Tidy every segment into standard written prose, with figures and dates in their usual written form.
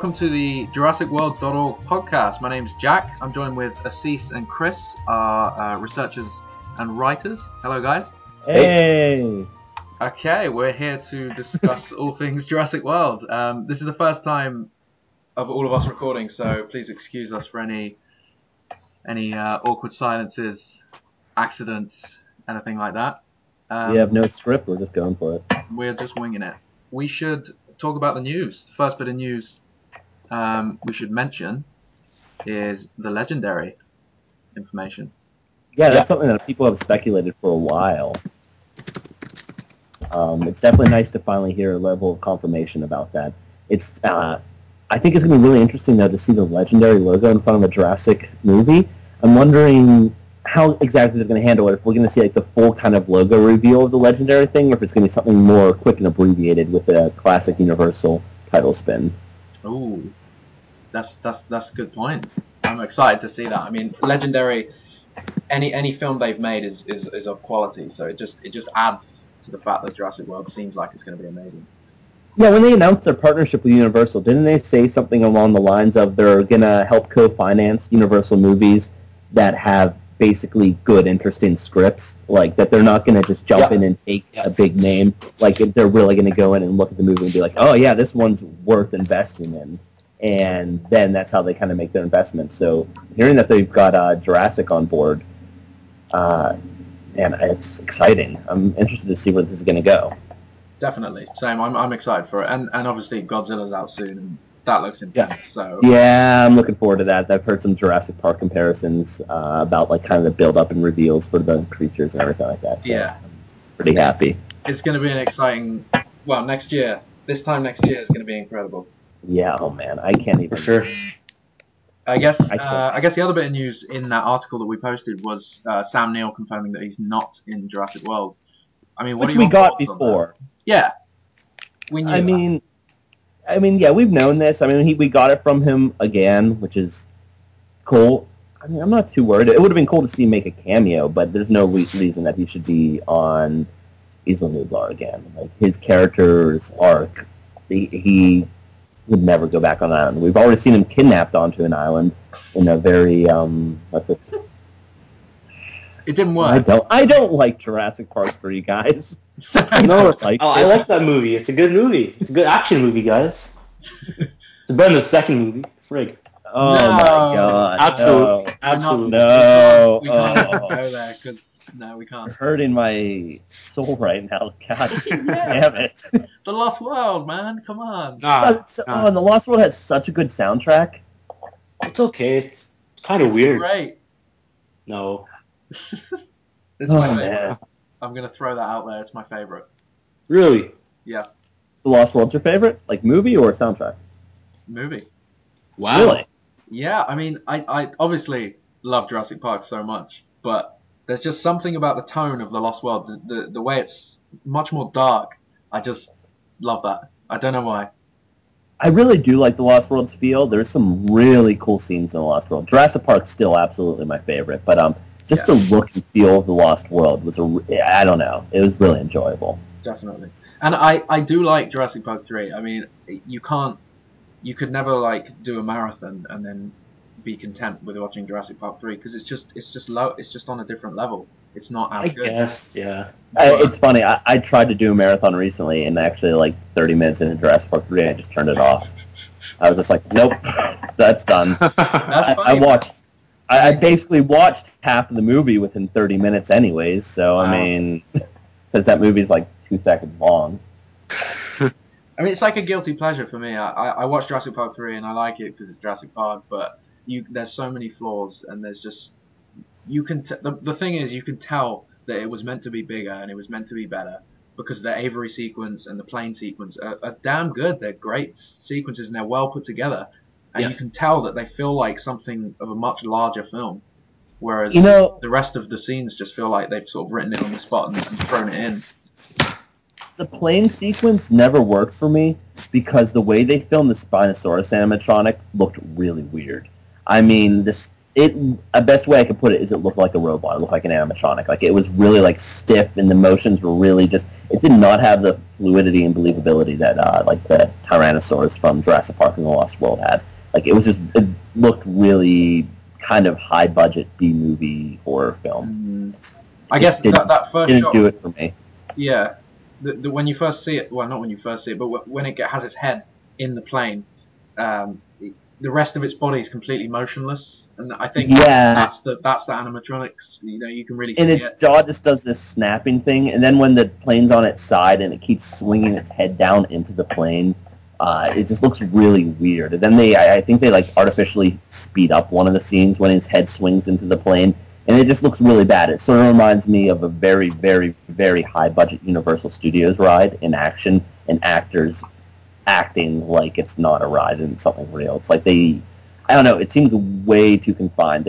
welcome to the JurassicWorld.org podcast. My name's Jack. I'm joined with Assis and Chris, our researchers and writers. Hello, guys. Hey! Okay, we're here to discuss all things Jurassic World. This is the first time of all of us recording, so please excuse us for any awkward silences, accidents, anything like that. We have no script, we're just going for it. We're just winging it. We should talk about the news. The first bit of news we should mention is the legendary information. Yeah, that's something that people have speculated for a while. It's definitely nice to finally hear a level of confirmation about that. I think it's going to be really interesting, though, to see the legendary logo in front of a Jurassic movie. I'm wondering how exactly they're going to handle it. If we're going to see like the full kind of logo reveal of the legendary thing, or if it's going to be something more quick and abbreviated with a classic Universal title spin. Ooh, that's a good point. I'm excited to see that. I mean, legendary. Any film they've made is of quality, so it just adds to the fact that Jurassic World seems like it's going to be amazing. Yeah, when they announced their partnership with Universal, didn't they say something along the lines of they're going to help co-finance Universal movies that have basically good, interesting scripts? Like, that they're not going to just jump in and take a big name. Like, if they're really going to go in and look at the movie and be like, oh, yeah, this one's worth investing in. And then that's how they kind of make their investment. So hearing that they've got Jurassic on board, and it's exciting. I'm interested to see where this is going to go. Definitely, same. I'm excited for it, and obviously Godzilla's out soon, and that looks intense. So yeah, I'm looking forward to that. I've heard some Jurassic Park comparisons about like kind of the build up and reveals for the creatures and everything like that. So yeah, I'm pretty happy. It's going to be an exciting. Well, next year, this time next year is going to be incredible. Yeah, oh man, I can't even. For sure. I guess the other bit of news in that article that we posted was Sam Neill confirming that he's not in Jurassic World. I mean, which we got before. Yeah, we knew. I mean, yeah, we've known this. I mean, we got it from him again, which is cool. I mean, I'm not too worried. It would have been cool to see him make a cameo, but there's no reason that he should be on Isla Nublar again. Like, his character's arc, he would never go back on an island. We've already seen him kidnapped onto an island in a very It didn't work. I don't like Jurassic Park 3, guys. I like that movie. It's a good movie. It's a good action movie, guys. It's better than the second movie. Frig. Oh no, my god. Absolutely. No. Absolutely. No. We can't go there because no, we can't. You're hurting my soul right now. God damn it. The Lost World, man. Come on. And the Lost World has such a good soundtrack. It's okay. It's kind of weird. Great. No. It's my favorite. Man. I'm gonna throw that out there. It's my favorite. Really? Yeah. The Lost World's your favorite? Like movie or soundtrack? Movie. Wow. Really? Yeah, I mean, I obviously love Jurassic Park so much, but there's just something about the tone of The Lost World, the way it's much more dark. I just love that. I don't know why. I really do like the Lost World's feel. There's some really cool scenes in the Lost World. Jurassic Park's still absolutely my favorite, but the look and feel of the Lost World was I don't know. It was really enjoyable. Definitely. And I do like Jurassic Park 3. I mean, you could never like do a marathon and then be content with watching Jurassic Park 3 because it's just on a different level. It's not as good. I guess, yeah. It's funny. I tried to do a marathon recently, and actually, like 30 minutes into Jurassic Park 3, I just turned it off. I was just like, nope, that's done. That's funny. I basically watched half of the movie within 30 minutes anyways, so wow. I mean, because that movie's like 2 seconds long. I mean, it's like a guilty pleasure for me. I watch Jurassic Park 3 and I like it because it's Jurassic Park, but there's so many flaws and there's just the thing is you can tell that it was meant to be bigger and it was meant to be better because the Avery sequence and the plane sequence are damn good. They're great sequences and they're well put together, and you can tell that they feel like something of a much larger film. Whereas the rest of the scenes just feel like they've sort of written it on the spot and thrown it in. The plane sequence never worked for me because the way they filmed the Spinosaurus animatronic looked really weird. I mean, the best way I could put it is it looked like a robot. It looked like an animatronic. Like, it was really like stiff, and the motions were really just. it did not have the fluidity and believability that like the Tyrannosaurus from Jurassic Park and the Lost World had. Like it looked really kind of high budget B movie horror film. I guess that first didn't shot do it for me. Yeah, when you first see it, well, not when you first see it, but when it has its head in the plane, the rest of its body is completely motionless, and I think that's the animatronics. You know, you can really see it. And its jaw just does this snapping thing, and then when the plane's on its side and it keeps swinging its head down into the plane, it just looks really weird. And then I think they like artificially speed up one of the scenes when his head swings into the plane, and it just looks really bad. It sort of reminds me of a very, very, very high budget Universal Studios ride in action, and actors acting like it's not a ride and something real. It's like I don't know, it seems way too confined.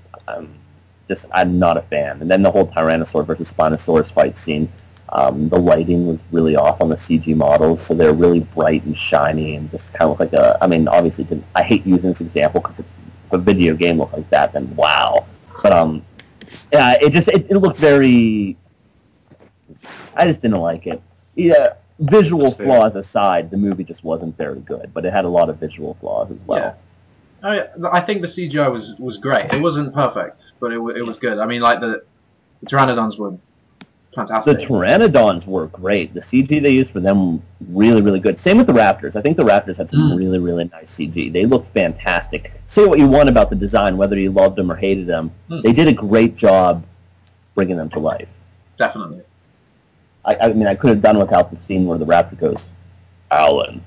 I'm not a fan. And then the whole Tyrannosaur versus Spinosaurus fight scene, the lighting was really off on the CG models, so they're really bright and shiny and just kind of look like obviously, I hate using this example because if a video game looked like that, then wow. But yeah, it looked very. I just didn't like it. Yeah, visual flaws aside, the movie just wasn't very good, but it had a lot of visual flaws as well. Yeah. I think the CGI was great. It wasn't perfect, but it was good. I mean, like the Pteranodons were fantastic. The Pteranodons were great. The CG they used for them really, really good. Same with the Raptors. I think the Raptors had some really, really nice CG. They looked fantastic. Say what you want about the design, whether you loved them or hated them, they did a great job bringing them to life. Definitely. I mean, I could have done without the scene where the Raptor goes, Alan.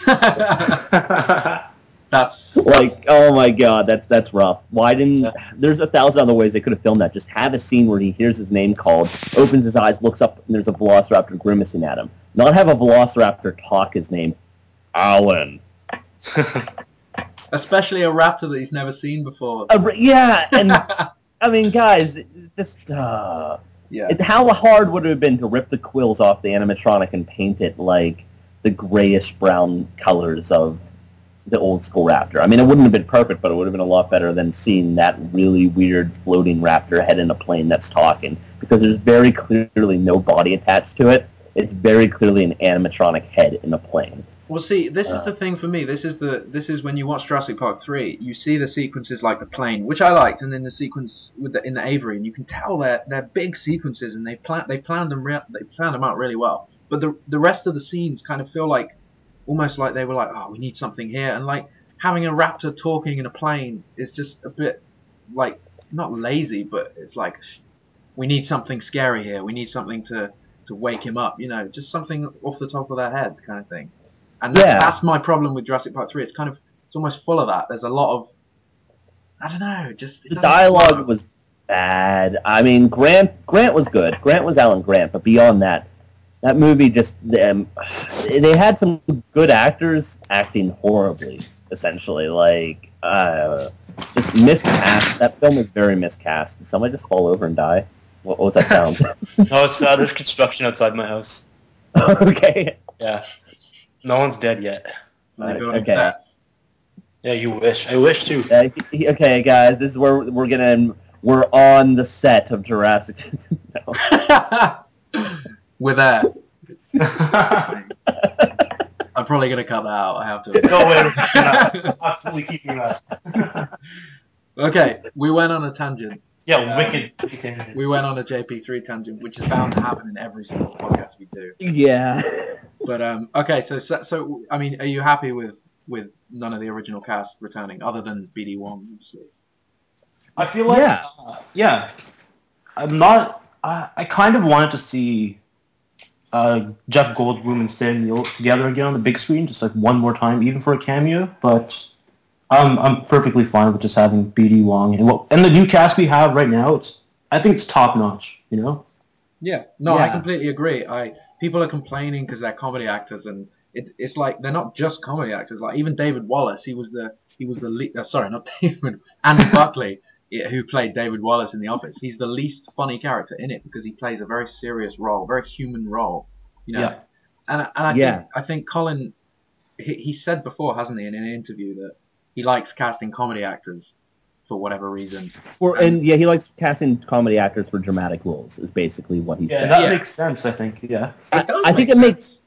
That's oh my god, that's rough. Why didn't there's 1,000 other ways they could have filmed that. Just have a scene where he hears his name called, opens his eyes, looks up, and there's a Velociraptor grimacing at him. Not have a Velociraptor talk his name, Alan. Especially a raptor that he's never seen before. Yeah, and I mean, guys, just how hard would it have been to rip the quills off the animatronic and paint it like the grayish brown colors of the old school raptor? I mean, it wouldn't have been perfect, but it would have been a lot better than seeing that really weird floating raptor head in a plane that's talking, because there's very clearly no body attached to it. It's very clearly an animatronic head in a plane. Well, see, this is the thing for me. This is when you watch Jurassic Park 3, you see the sequences like the plane, which I liked, and then the sequence in the Avery, and you can tell they're big sequences, and they planned them out really well. But the rest of the scenes kind of feel like almost like they were like, oh, we need something here, and like having a raptor talking in a plane is just a bit like not lazy, but it's like we need something scary here. We need something to wake him up, just something off the top of their head kind of thing. And that's my problem with Jurassic Park 3. It's almost full of that. There's a lot of, I don't know, the dialogue was bad. I mean, Grant was good. Grant was Alan Grant, but beyond that movie just they had some good actors acting horribly. Essentially, like just miscast. That film was very miscast. Did somebody just fall over and die? What was that sound? No, it's there's construction outside my house. Okay. Yeah. No one's dead yet. Are they building sets? Yeah, you wish. I wish too. Okay, guys, this is where we're on the set of Jurassic. With that. I'm probably gonna cut that out. I have to. No way. Absolutely keeping that. Okay, we went on a tangent. Yeah, wicked. We went on a JP3 tangent, which is bound to happen in every single podcast we do. Yeah. But okay, so I mean, are you happy with none of the original cast returning, other than BD Wong, obviously? I feel like yeah. I'm not. I kind of wanted to see Jeff Goldblum and Sam Neill together again on the big screen, just like one more time, even for a cameo. But I'm perfectly fine with just having BD Wong and the new cast we have right now. I think it's top notch. Yeah. No, I completely agree. People are complaining because they're comedy actors, and it's like they're not just comedy actors. Like even David Wallace, he was the lead. Sorry, not David. Andy Buckley, who played David Wallace in The Office. He's the least funny character in it because he plays a very serious role, very human role. Yeah. And I think Colin, he said before, hasn't he, in an interview that he likes casting comedy actors for whatever reason. And he likes casting comedy actors for dramatic roles. Is basically what he said. That makes sense. I think. Yeah, it does. I think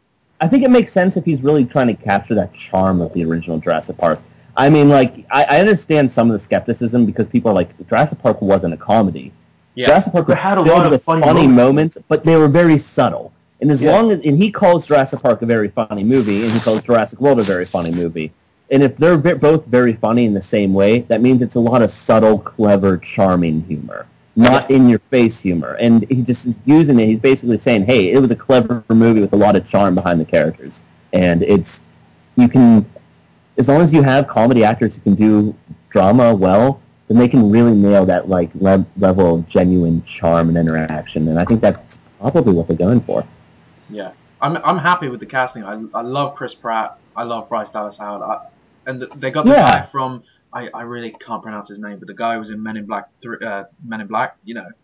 it makes sense if he's really trying to capture that charm of the original Jurassic Park. I mean, like, I understand some of the skepticism because people are like, Jurassic Park wasn't a comedy. Yeah. Jurassic Park had a lot of funny moments, but they were very subtle. And and he calls Jurassic Park a very funny movie, and he calls Jurassic World a very funny movie. And if they're both very funny in the same way, that means it's a lot of subtle, clever, charming humor, not in-your-face humor. And he just is using it. He's basically saying, hey, it was a clever movie with a lot of charm behind the characters. And you can, as long as you have comedy actors who can do drama well, then they can really nail that like level of genuine charm and interaction. And I think that's probably what they're going for. Yeah, I'm happy with the casting. I love Chris Pratt. I love Bryce Dallas Howard. And they got the guy from I really can't pronounce his name, but the guy who was in Men in Black. Men in Black, you know.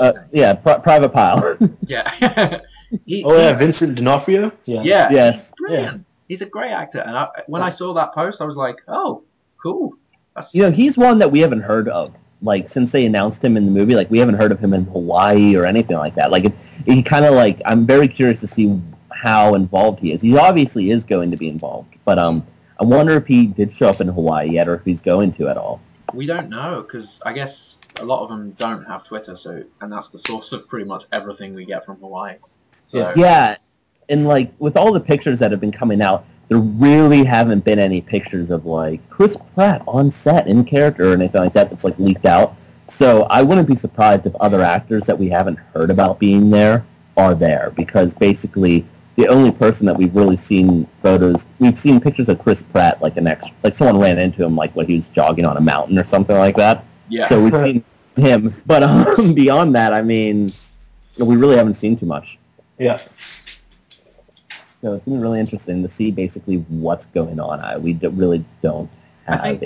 Private Pile. Yeah. Vincent D'Onofrio. Yeah. Yes. He's brilliant. He's a great actor. And when I saw that post, I was like, oh, cool. He's one that we haven't heard of. Like, since they announced him in the movie, like, we haven't heard of him in Hawaii or anything like that. Like, he kind of, like, I'm very curious to see how involved he is. He obviously is going to be involved, but I wonder if he did show up in Hawaii yet or if he's going to at all. We don't know, because I guess a lot of them don't have Twitter, and that's the source of pretty much everything we get from Hawaii. So yeah, and, like, with all the pictures that have been coming out, there really haven't been any pictures of, like, Chris Pratt on set in character or anything like that that's, like, leaked out. So I wouldn't be surprised if other actors that we haven't heard about being there are there, because basically the only person that we've really seen we've seen pictures of Chris Pratt, like someone ran into him, like when he was jogging on a mountain or something like that. Yeah. So we've seen him. But beyond that, I mean, we really haven't seen too much. Yeah. So it's been really interesting to see basically what's going on. We really don't have I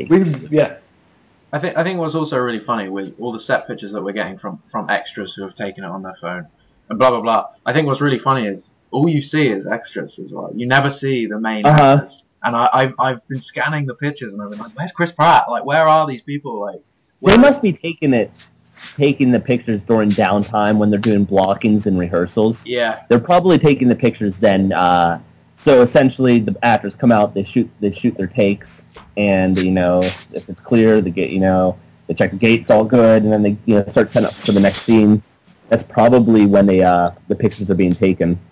think a... what's also really funny with all the set pictures that we're getting from extras who have taken it on their phone and blah blah blah. I think what's really funny is all you see is extras as well. You never see the main actors. And I've been scanning the pictures and I've been like, where's Chris Pratt? Like, where are these people? Like, they must be taking the pictures during downtime when they're doing blockings and rehearsals. Yeah. They're probably taking the pictures then. So essentially, the actors come out, they shoot their takes, and if it's clear, they they check the gates all good, and then they start setting up for the next scene. That's probably when the pictures are being taken.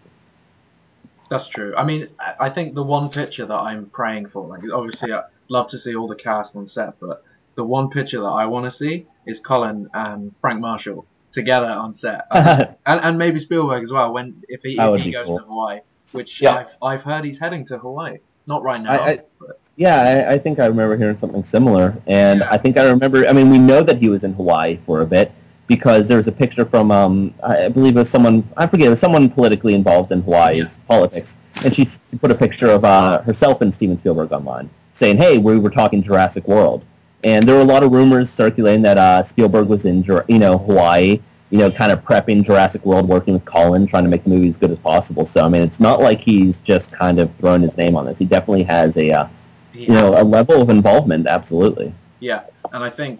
That's true. I mean, I think the one picture that I'm praying for, like, obviously I'd love to see all the cast on set, but the one picture that I want to see is Colin and Frank Marshall together on set, and maybe Spielberg as well if he goes to Hawaii, which I've heard he's heading to Hawaii. Not right now. I think I remember hearing something similar, and I think I remember. I mean, we know that he was in Hawaii for a bit because there was a picture from I believe it was someone, I forget, it was someone politically involved in Hawaii's politics, and she put a picture of herself and Steven Spielberg online, saying, "Hey, we were talking Jurassic World." And there were a lot of rumors circulating that Spielberg was in Hawaii, kind of prepping Jurassic World, working with Colin, trying to make the movie as good as possible. So I mean, it's not like he's just kind of throwing his name on this. He definitely has a level of involvement. Absolutely. Yeah, and I think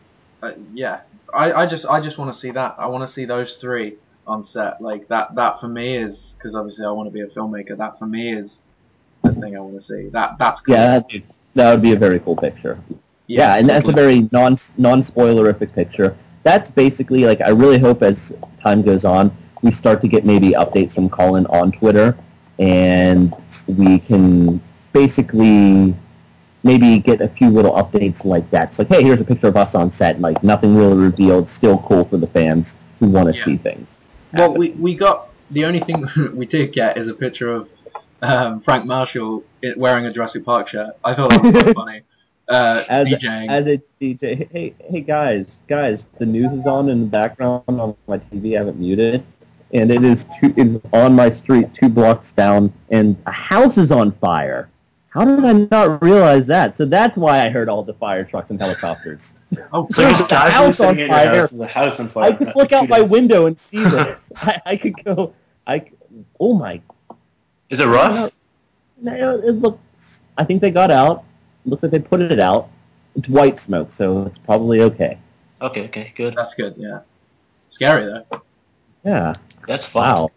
I just want to see that. I want to see those three on set. Like that for me is, because obviously I want to be a filmmaker. That for me is the thing I want to see. That's cool. Yeah, that would be a very cool picture. Yeah, and that's a very non-spoilerific picture. That's basically, like, I really hope as time goes on, we start to get maybe updates from Colin on Twitter, and we can basically maybe get a few little updates like that. It's like, hey, here's a picture of us on set, like, nothing really revealed, still cool for the fans who want to see things. Well, we got, the only thing we did get is a picture of Frank Marshall wearing a Jurassic Park shirt. I thought that was quite funny. DJing. As a DJ, hey guys, the news is on in the background on my TV. I haven't muted, and it is on my street 2 blocks down, and a house is on fire. How did I not realize that? So that's why I heard all the fire trucks and helicopters. Oh, so there's a house on fire. There's a house on fire. I could look out my window and see this. I could go. Oh my! Is it rough? No, it looks. I think they got out. Looks like they put it out. It's white smoke, so it's probably okay. Okay, good. That's good. Yeah. Scary though. Yeah. That's fun. Wow.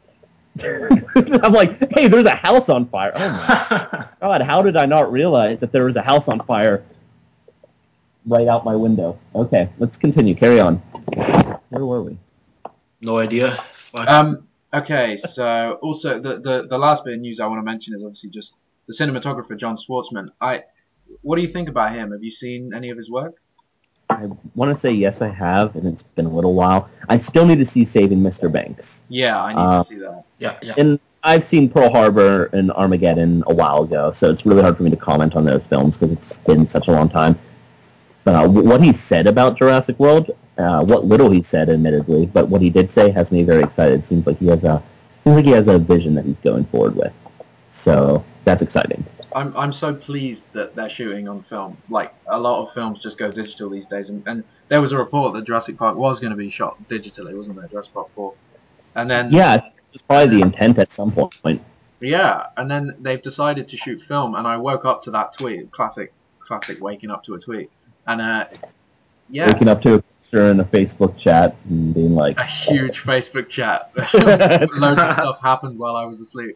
I'm like, hey, there's a house on fire. Oh my God, how did I not realize that there was a house on fire right out my window? Okay, let's continue. Carry on. Where were we? No idea. Fuck. Okay, so also the last bit of news I want to mention is obviously just the cinematographer John Schwartzman. What do you think about him? Have you seen any of his work? I want to say yes, I have, and it's been a little while. I still need to see Saving Mr. Banks. Yeah, I need to see that. Yeah. And I've seen Pearl Harbor and Armageddon a while ago, so it's really hard for me to comment on those films because it's been such a long time. What he said about Jurassic World, what little he said, admittedly, but what he did say has me very excited. Seems like he has a vision that he's going forward with. So that's exciting. I'm so pleased that they're shooting on film. Like a lot of films just go digital these days, and there was a report that Jurassic Park was going to be shot digitally, wasn't there? Jurassic Park 4, and then Yeah, it's probably the intent at some point. yeah, and then they've decided to shoot film, and I woke up to that tweet, classic waking up to a tweet, and yeah, Waking up to a picture in a Facebook chat and being like, a huge Facebook chat. Loads of stuff happened while I was asleep.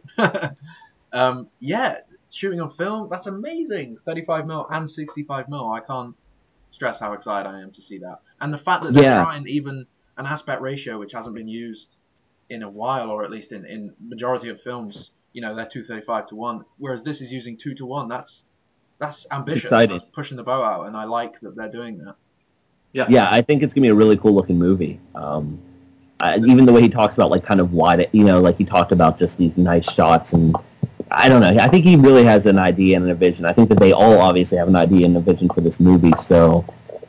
Yeah, shooting on film, that's amazing. 35mm and 65mm. I can't stress how excited I am to see that. And the fact that they're trying even an aspect ratio which hasn't been used in a while, or at least in majority of films, they're 2:35 to 1, whereas this is using 2:1. That's it's ambitious. exciting. That's pushing the boat out, and I like that they're doing that. Yeah, I think it's gonna be a really cool looking movie. Even the way he talks about like kind of wide, like he talked about just these nice shots, and I don't know. I think he really has an idea and a vision. I think that they all obviously have an idea and a vision for this movie, so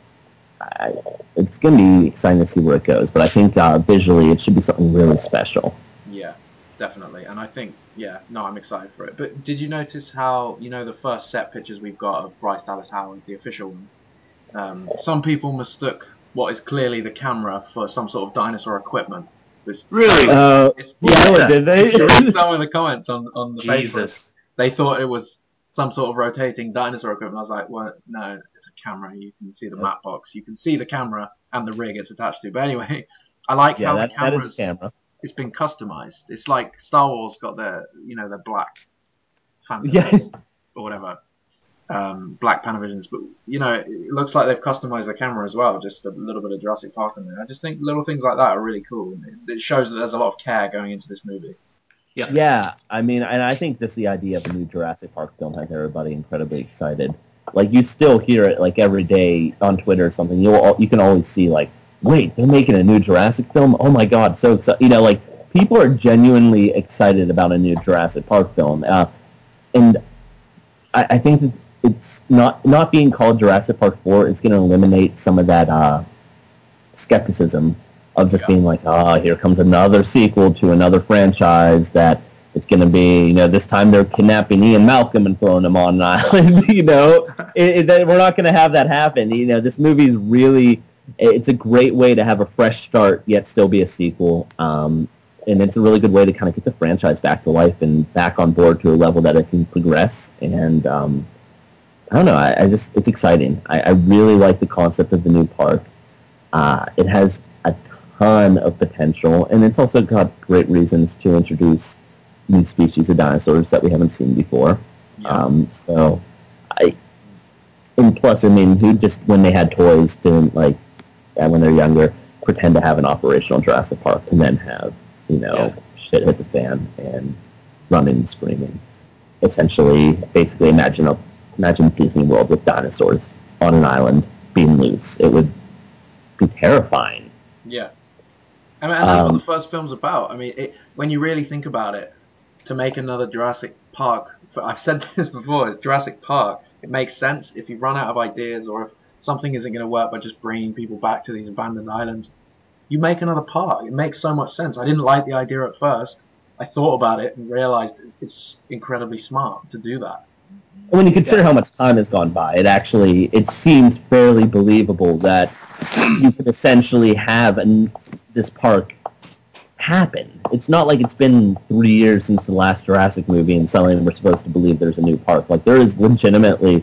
it's gonna be exciting to see where it goes. But I think visually, it should be something really special. Yeah, definitely. And I think, I'm excited for it. But did you notice how, the first set pictures we've got of Bryce Dallas Howard, the official one? Some people mistook what is clearly the camera for some sort of dinosaur equipment. Really? Did they? If you read some of the comments on the Jesus. Facebook, they thought it was some sort of rotating dinosaur equipment. I was like, well, no, it's a camera. You can see the map box. You can see the camera and the rig it's attached to. But anyway, I like how the that is a camera. It's been customized. It's like Star Wars got their black phantoms or whatever, black Panavisions. But it looks like they've customized the camera as well. Just a little bit of Jurassic Park in there. I just think little things like that are really cool. It shows that there's a lot of care going into this movie. Yeah. I mean, and I think just the idea of a new Jurassic Park film has everybody incredibly excited. Like you still hear it like every day on Twitter or something. You can always see like, wait, they're making a new Jurassic film? Oh my God, so excited! Like people are genuinely excited about a new Jurassic Park film, and I think that it's not being called Jurassic Park 4 is going to eliminate some of that skepticism of just being like, here comes another sequel to another franchise that it's going to be, this time they're kidnapping Ian Malcolm and throwing him on an island, we're not going to have that happen. This movie is really, it's a great way to have a fresh start yet still be a sequel. And it's a really good way to kind of get the franchise back to life and back on board to a level that it can progress. And I don't know, it's exciting. I really like the concept of the new park. It has a ton of potential, and it's also got great reasons to introduce new species of dinosaurs that we haven't seen before. Yeah. And plus, I mean, who just when they had toys didn't like, when they're younger, pretend to have an operational Jurassic Park and then have shit hit the fan and running and screaming. Essentially, basically, imagine Disney World with dinosaurs on an island being loose. It would be terrifying. Yeah. And that's what the first film's about. I mean, when you really think about it, to make another Jurassic Park, I've said this before, it's Jurassic Park. It makes sense if you run out of ideas or if something isn't going to work by just bringing people back to these abandoned islands. You make another park. It makes so much sense. I didn't like the idea at first. I thought about it and realized it's incredibly smart to do that. When you consider how much time has gone by, it seems fairly believable that you could essentially have this park happen. It's not like it's been 3 years since the last Jurassic movie and suddenly we're supposed to believe there's a new park. Like there is legitimately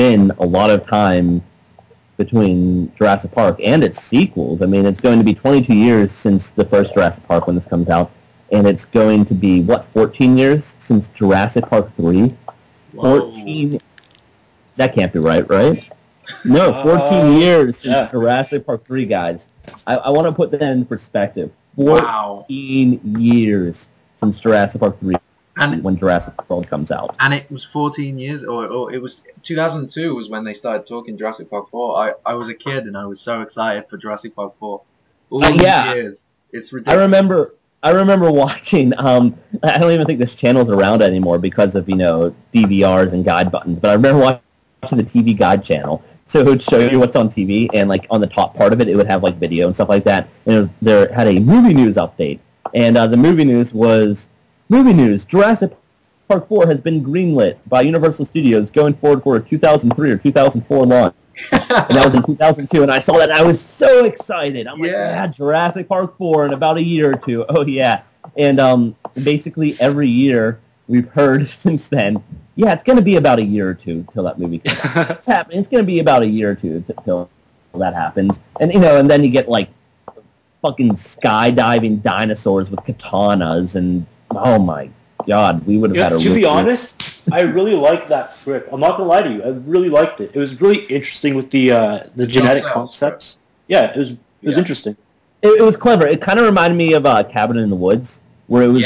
been a lot of time between Jurassic Park and its sequels. I mean, it's going to be 22 years since the first Jurassic Park when this comes out, and it's going to be, 14 years since Jurassic Park 3? Whoa. 14... That can't be right? No, 14 years since Jurassic Park 3, guys. I want to put that in perspective. 14 years since Jurassic Park 3 when Jurassic World comes out. And it was 14 years, or it was 2002 was when they started talking Jurassic Park 4. I was a kid and I was so excited for Jurassic Park 4. All these years. It's ridiculous. I remember watching, I don't even think this channel's around anymore because of, DVRs and guide buttons, but I remember watching the TV guide channel. So it would show you what's on TV, and like on the top part of it, it would have like video and stuff like that. And there had a movie news update, and the movie news was Jurassic Park 4 has been greenlit by Universal Studios going forward for a 2003 or 2004 launch. And that was in 2002, and I saw that, and I was so excited. I'm like, yeah, Jurassic Park 4 in about a year or two. Oh, yeah. And basically every year we've heard since then, yeah, it's going to be about a year or two till that movie comes out. It's happening. It's going to be about a year or two till that happens. And, and then you get, like, fucking skydiving dinosaurs with katanas, and, oh, my God, we would have had a... To be honest, I really liked that script. I'm not going to lie to you. I really liked it. It was really interesting with the genetic concepts. Yeah, it was interesting. It was clever. It kind of reminded me of Cabin in the Woods, where it was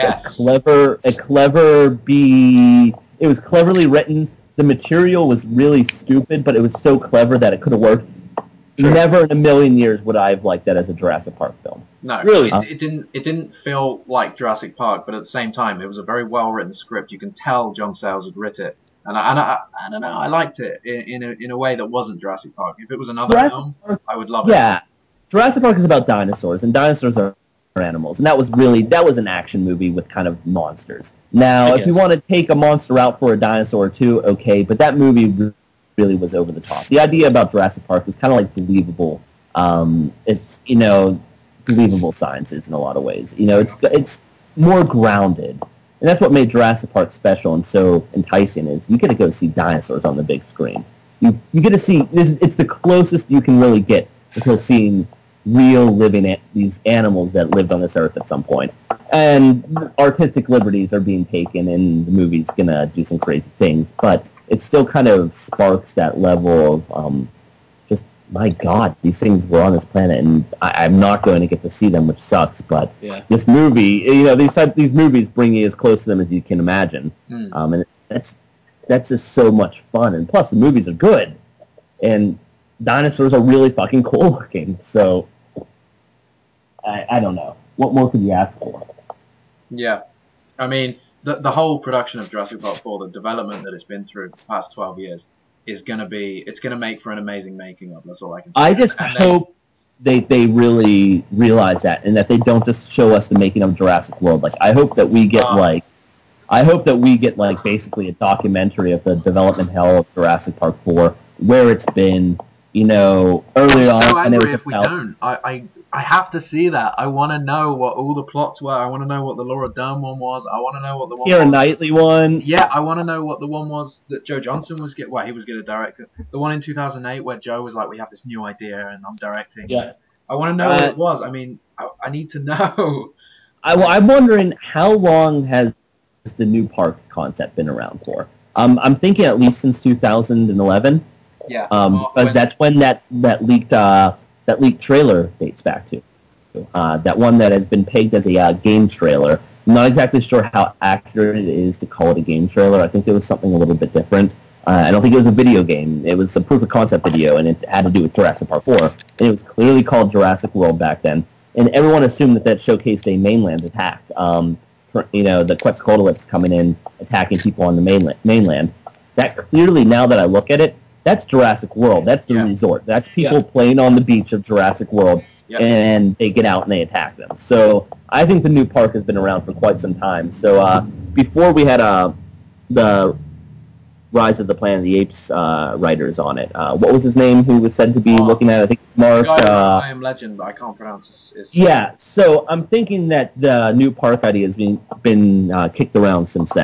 it was cleverly written. The material was really stupid, but it was so clever that it could have worked. Sure. Never in a million years would I have liked that as a Jurassic Park film. No, really, it didn't feel like Jurassic Park, but at the same time, it was a very well written script. You can tell John Sayles had written it, and I don't know, I liked it in a way that wasn't Jurassic Park. If it was another film, I would love it. Yeah, Jurassic Park is about dinosaurs, and dinosaurs are animals, and that was an action movie with kind of monsters. Now, if you want to take a monster out for a dinosaur or two, okay, but that movie really was over the top. The idea about Jurassic Park was kind of like believable. It's believable sciences in a lot of ways. It's more grounded, and that's what made Jurassic Park special and so enticing. Is you get to go see dinosaurs on the big screen. You get to see this. It's the closest you can really get to seeing real living these animals that lived on this earth at some point. And artistic liberties are being taken, and the movie's gonna do some crazy things, but it still kind of sparks that level of just, my God, these things were on this planet, and I'm not going to get to see them, which sucks. But this movie, these movies bring you as close to them as you can imagine, and that's just so much fun. And plus, the movies are good, and dinosaurs are really fucking cool looking. So I don't know. What more could you ask for? Yeah. I mean, the whole production of Jurassic Park 4, the development that it's been through the past 12 years, it's going to make for an amazing making of. That's all I can say. I just hope they really realize that, and that they don't just show us the making of Jurassic World. Like, I hope that we get basically a documentary of the development hell of Jurassic Park 4, where it's been, earlier on. I'm so angry if we don't. I have to see that. I want to know what all the plots were. I want to know what the Laura Dern one was. I want to know what the one Keira Knightley one. Yeah, I want to know what the one was that Joe Johnston was he was going to direct it. The one in 2008 where Joe was like, we have this new idea and I'm directing. Yeah. I want to know what it was. I mean, I need to know. I'm wondering, how long has the new park concept been around for? I'm thinking at least since 2011. Yeah. Because that's when that leaked trailer dates back to. That one that has been pegged as a game trailer. I'm not exactly sure how accurate it is to call it a game trailer. I think it was something a little bit different. I don't think it was a video game. It was a proof of concept video, and it had to do with Jurassic Park 4. And it was clearly called Jurassic World back then. And everyone assumed that showcased a mainland attack. The Quetzalcoatlus coming in, attacking people on the mainland. That clearly, now that I look at it, that's Jurassic World. That's the resort. That's people playing on the beach of Jurassic World, and they get out and they attack them. So I think the new park has been around for quite some time. So before we had the Rise of the Planet of the Apes writers on it. What was his name who was said to be looking at it? I think Mark... I Am Legend, but I can't pronounce his... Yeah, so I'm thinking that the new park idea has been kicked around since then.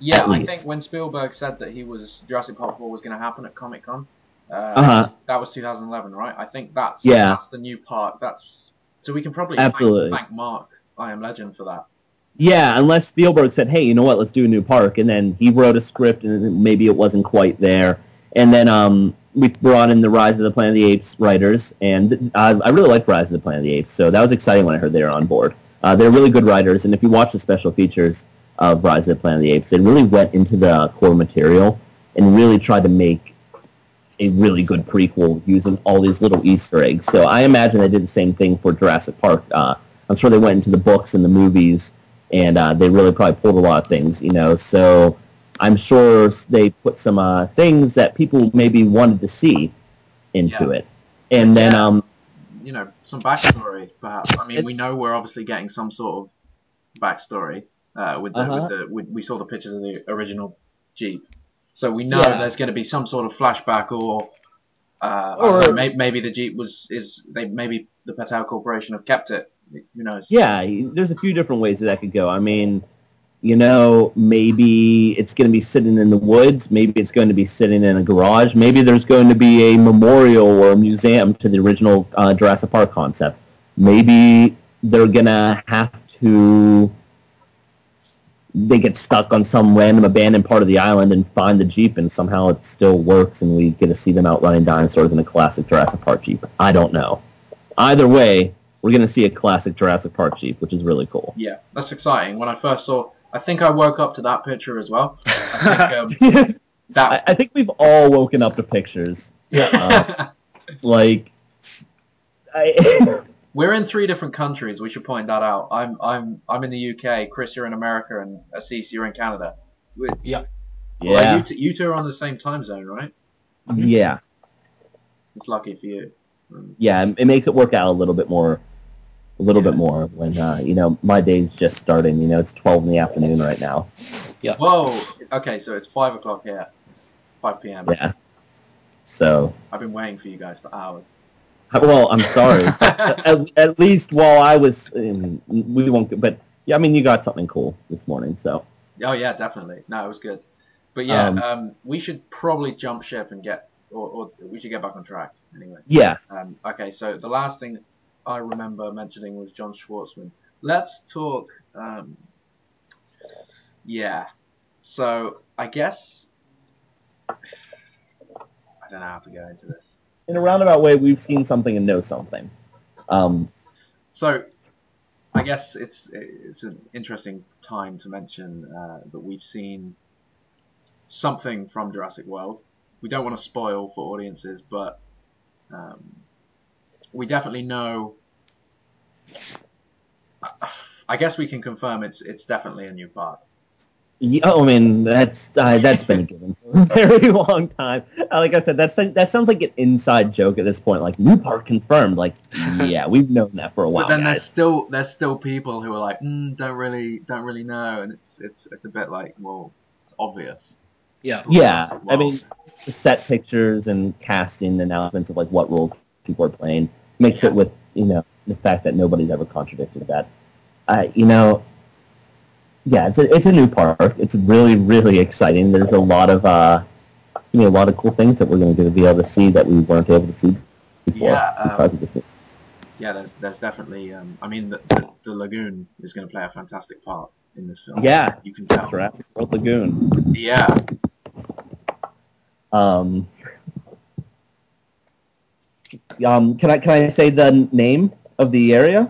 Yeah, at I least. think when Spielberg said that Jurassic Park 4 was going to happen at Comic Con, that was 2011, right? I think that's the new park. So we can probably thank Mark, I Am Legend, for that. Yeah, unless Spielberg said, "Hey, you know what? Let's do a new park," and then he wrote a script, and maybe it wasn't quite there. And then we brought in the Rise of the Planet of the Apes writers, and I really liked Rise of the Planet of the Apes, so that was exciting when I heard they were on board. They're really good writers, and if you watch the special features of Rise of the Planet of the Apes, they really went into the core material and really tried to make a really good prequel using all these little Easter eggs. So I imagine they did the same thing for Jurassic Park. I'm sure they went into the books and the movies, and they really probably pulled a lot of things, So I'm sure they put some things that people maybe wanted to see into it. And then, some backstory, perhaps. I mean, we know we're obviously getting some sort of backstory we saw the pictures of the original Jeep. So we know there's going to be some sort of flashback, or maybe the Jeep maybe the Patel Corporation have kept it. Who knows? Yeah, there's a few different ways that could go. I mean, maybe it's going to be sitting in the woods. Maybe it's going to be sitting in a garage. Maybe there's going to be a memorial or a museum to the original Jurassic Park concept. Maybe they're going to have to... They get stuck on some random abandoned part of the island and find the Jeep, and somehow it still works, and we get to see them outrunning dinosaurs in a classic Jurassic Park Jeep. I don't know. Either way, we're going to see a classic Jurassic Park Jeep, which is really cool. Yeah, that's exciting. When I first saw... I think I woke up to that picture as well. I think, I think we've all woken up to pictures. Yeah. We're in 3 different countries. We should point that out. I'm in the UK. Chris, you're in America, and Assis, you're in Canada. Yeah. You two are on the same time zone, right? Yeah. It's lucky for you. Yeah, it makes it work out a little bit more. Bit more when my day's just starting. It's 12 in the afternoon right now. Yeah. Whoa. Okay, so it's 5 o'clock here. 5 p.m. Yeah. So I've been waiting for you guys for hours. Well, I'm sorry. at least while I was, we won't. But yeah, I mean, you got something cool this morning, so. Oh yeah, definitely. No, it was good. But yeah, we should probably jump ship and or we should get back on track anyway. Yeah. Okay, so the last thing I remember mentioning was John Schwartzman. Let's talk. Yeah. So I guess I don't know how to go into this. In a roundabout way, we've seen something and know something. So I guess it's an interesting time to mention that we've seen something from Jurassic World. We don't want to spoil for audiences, but we definitely know. I guess we can confirm it's definitely a new park. Yeah, I mean, that's been a given for a very long time. Like I said, that sounds like an inside joke at this point. Like, new park confirmed. Like, yeah, we've known that for a while. But then guys. there's still people who are like, don't really know, and it's a bit like, well, it's obvious. Yeah. I mean, the set pictures and casting announcements of like what roles people are playing makes it with the fact that nobody's ever contradicted that. Yeah, it's a new park. It's really, really exciting. There's a lot of a lot of cool things that we're going to be able to see that we weren't able to see before. Yeah, there's definitely. I mean, the lagoon is going to play a fantastic part in this film. Yeah, you can tell. Jurassic World Lagoon. Yeah. Can I say the name of the area?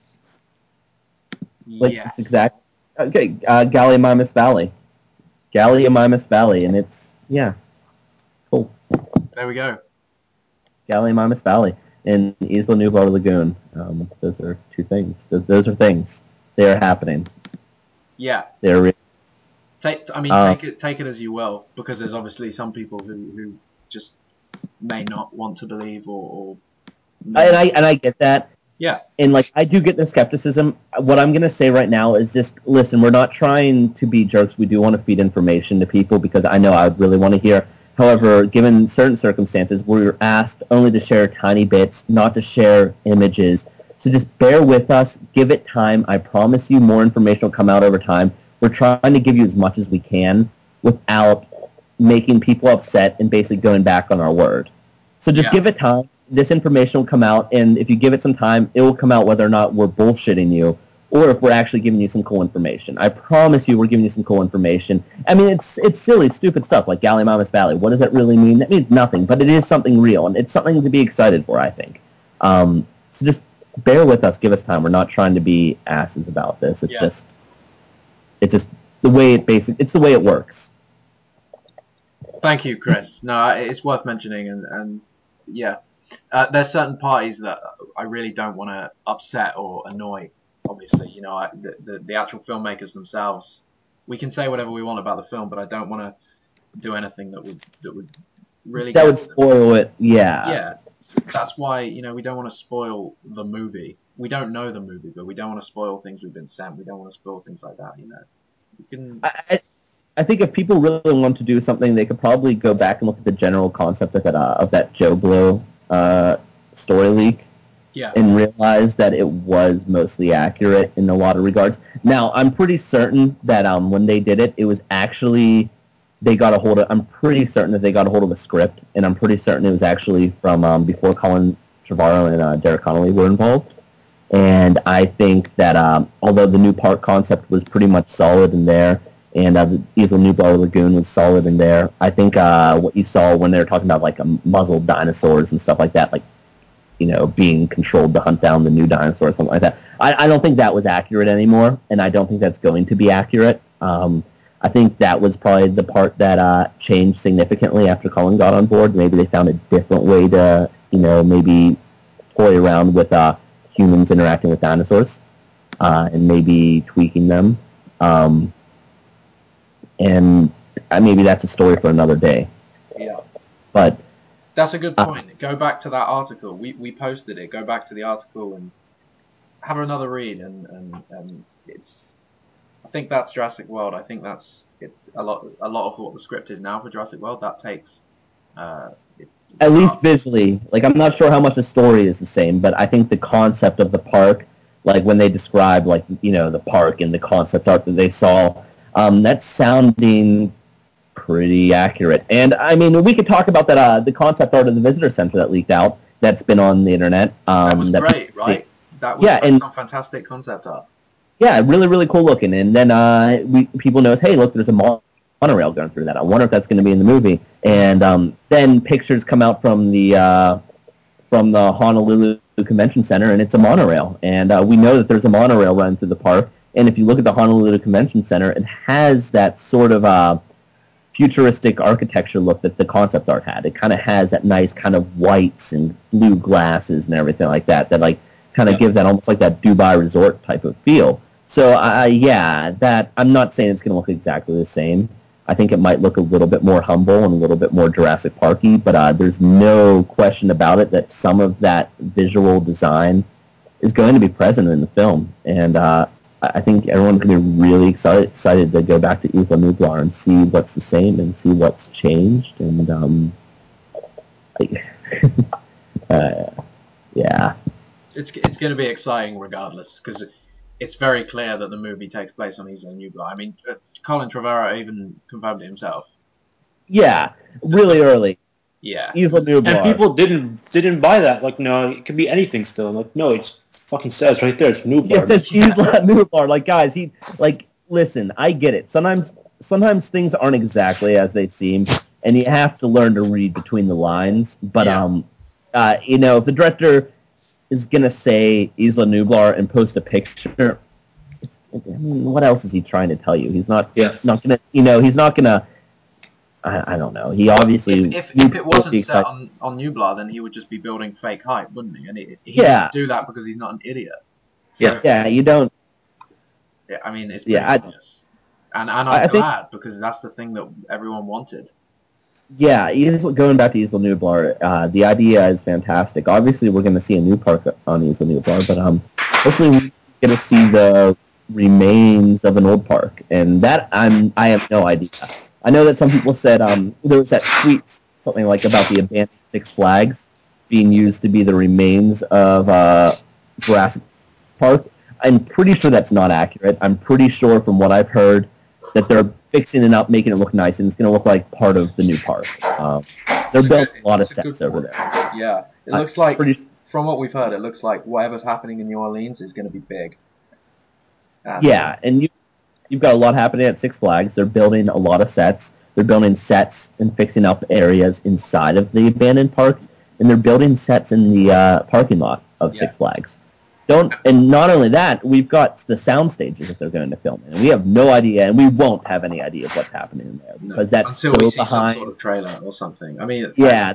Yes. It's exact. Okay, Gallimimus Valley. Gallimimus Valley, and it's cool. There we go. Gallimimus Valley and Isla Nublar Lagoon. Those are 2 things. Those are things. They are happening. Yeah. They're real. Take it as you will, because there's obviously some people who just may not want to believe or and I get that. Yeah. And I do get the skepticism. What I'm gonna say right now is just listen. We're not trying to be jerks. We do want to feed information to people because I know I really want to hear. However, given certain circumstances, we're asked only to share tiny bits, not to share images. So just bear with us. Give it time. I promise you more information will come out over time. we're trying to give you as much as we can without making people upset and basically going back on our word. So just give it time. This information will come out, and if you give it some time, it will come out whether or not we're bullshitting you or if we're actually giving you some cool information. I promise you we're giving you some cool information. I mean, it's silly, stupid stuff like Gallimimus Valley. What does that really mean? That means nothing, but it is something real, and it's something to be excited for, I think. So just bear with us, give us time. We're not trying to be asses about this. It's just the way it's the way it works. Thank you, Chris. No, it's worth mentioning, and there's certain parties that I really don't want to upset or annoy. Obviously, the actual filmmakers themselves. We can say whatever we want about the film, but I don't want to do anything that would really would spoil it. Yeah, so that's why we don't want to spoil the movie. We don't know the movie, but we don't want to spoil things we've been sent. We don't want to spoil things like that. We can. I think if people really want to do something, they could probably go back and look at the general concept of that Joe Blow story leak, and realize that it was mostly accurate in a lot of regards. Now, I'm pretty certain that when they did it, it was actually they got a hold of. I'm pretty certain that they got a hold of the script, and I'm pretty certain it was actually from before Colin Trevorrow and Derek Connolly were involved. And I think that although the new park concept was pretty much solid in there, and the Isla Nublar Lagoon was solid in there, I think what you saw when they were talking about like muzzled dinosaurs and stuff like that, like being controlled to hunt down the new dinosaur or something like that, I don't think that was accurate anymore, and I don't think that's going to be accurate. I think that was probably the part that changed significantly after Colin got on board. Maybe they found a different way to, maybe toy around with humans interacting with dinosaurs, and maybe tweaking them. And maybe that's a story for another day. Yeah. But that's a good point. Go back to that article. We posted it. Go back to the article and have another read. And it's. I think that's Jurassic World. I think that's it. A lot of what the script is now for Jurassic World. That takes. At least visually, like I'm not sure how much the story is the same, but I think the concept of the park, like when they describe like the park and the concept art that they saw, that's sounding pretty accurate. And I mean, we could talk about that the concept art of the visitor center that leaked out. That's been on the internet. That was great, right? That was some fantastic concept art. Yeah, really, really cool looking. And then people notice, hey, look, there's a monorail going through that. I wonder if that's going to be in the movie. And then pictures come out from the Honolulu Convention Center, and it's a monorail. And we know that there's a monorail running through the park. And if you look at the Honolulu Convention Center, it has that sort of futuristic architecture look that the concept art had. It kind of has that nice kind of whites and blue glasses and everything like that like kind of give that almost like that Dubai resort type of feel. So, that I'm not saying it's going to look exactly the same. I think it might look a little bit more humble and a little bit more Jurassic Parky, but there's no question about it that some of that visual design is going to be present in the film. And I think everyone's going to be really excited to go back to Isla Nublar and see what's the same and see what's changed. And, yeah. It's going to be exciting regardless, because it's very clear that the movie takes place on Isla Nublar. I mean, Colin Trevorrow even confirmed it himself. Yeah, really early. Yeah. Isla Nublar. And people didn't buy that. Like, no, it could be anything still. Like, no, it fucking says right there, it's Nublar. Yeah, it says Isla Nublar. Like, guys, listen, I get it. Sometimes things aren't exactly as they seem, and you have to learn to read between the lines. But, if the director is going to say Isla Nublar and post a picture, what else is he trying to tell you? He's not going to, he's not going to, I don't know. He obviously... If it wasn't set on Nublar, then he would just be building fake hype, wouldn't he? And he would do that because he's not an idiot. So, you don't... Yeah, I mean, it's pretty obvious. And I'm glad, because that's the thing that everyone wanted. Yeah, going back to Isla Nublar, the idea is fantastic. Obviously, we're going to see a new park on Isla Nublar, but hopefully we're going to see the remains of an old park, and that I have no idea. I know that some people said there was that tweet, something like about the abandoned Six Flags being used to be the remains of Jurassic Park. I'm pretty sure that's not accurate. I'm pretty sure from what I've heard that they're fixing it up, making it look nice, and it's going to look like part of the new park. They're building a lot of sets over there. Yeah, it looks like, from what we've heard, it looks like whatever's happening in New Orleans is going to be big. And you've got a lot happening at Six Flags. They're building a lot of sets. They're building sets and fixing up areas inside of the abandoned park, and they're building sets in the parking lot of Six Flags. And not only that, we've got the sound stages that they're going to film in, and we have no idea, and we won't have any idea of what's happening in there because that's until so we see behind. some sort of trailer or something. I mean, I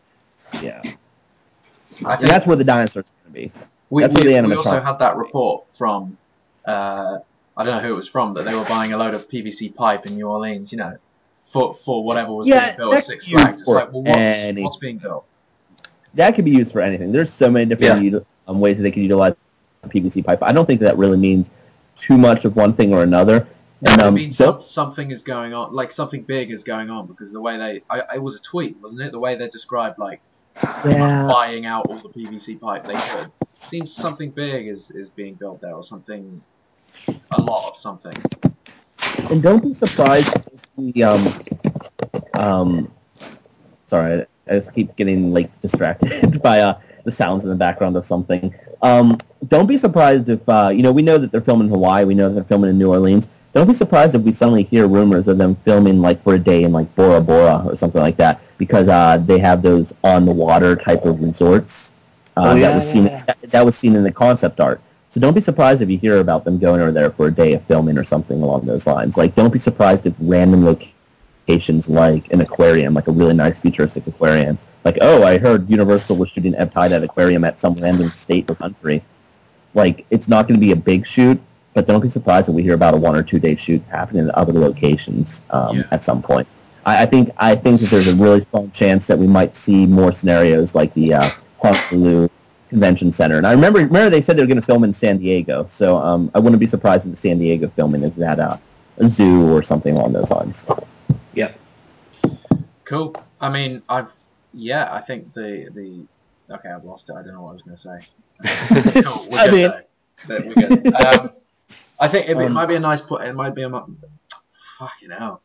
think that's where the dinosaurs are going to be. We also had that report from I don't know who it was from, that they were buying a load of PVC pipe in New Orleans, for whatever was being built at Six Flags. It's like, well, what's being built? That could be used for anything. There's so many different ways that they can utilize the PVC pipe. I don't think that really means too much of one thing or another. No, it means something is going on, like something big is going on, because the way it was a tweet, wasn't it? The way they described, like, buying out all the PVC pipe they could. Seems something big is being built there, or something, a lot of something. And don't be surprised if sorry, I just keep getting distracted by the sounds in the background of something. Don't be surprised if we know that they're filming in Hawaii, we know that they're filming in New Orleans. Don't be surprised if we suddenly hear rumors of them filming for a day in Bora Bora or something like that, because they have those on the water type of resorts that was seen in the concept art. So don't be surprised if you hear about them going over there for a day of filming or something along those lines. Don't be surprised if random locations like an aquarium, like a really nice futuristic aquarium, I heard Universal was shooting Ebb Tide at aquarium at some random state or country. It's not going to be a big shoot, but don't be surprised if we hear about a 1 or 2 day shoot happening in other locations at some point. I think that there's a really strong chance that we might see more scenarios like the Honolulu Convention Center. And I remember they said they were going to film in San Diego, so I wouldn't be surprised if the San Diego filming is at a zoo or something along those lines. Yeah. Cool. I mean, I think the okay, I've lost it. I don't know what I was going to say. Cool. We're good though. We're good. I think it might be a nice point. It might be fucking hell.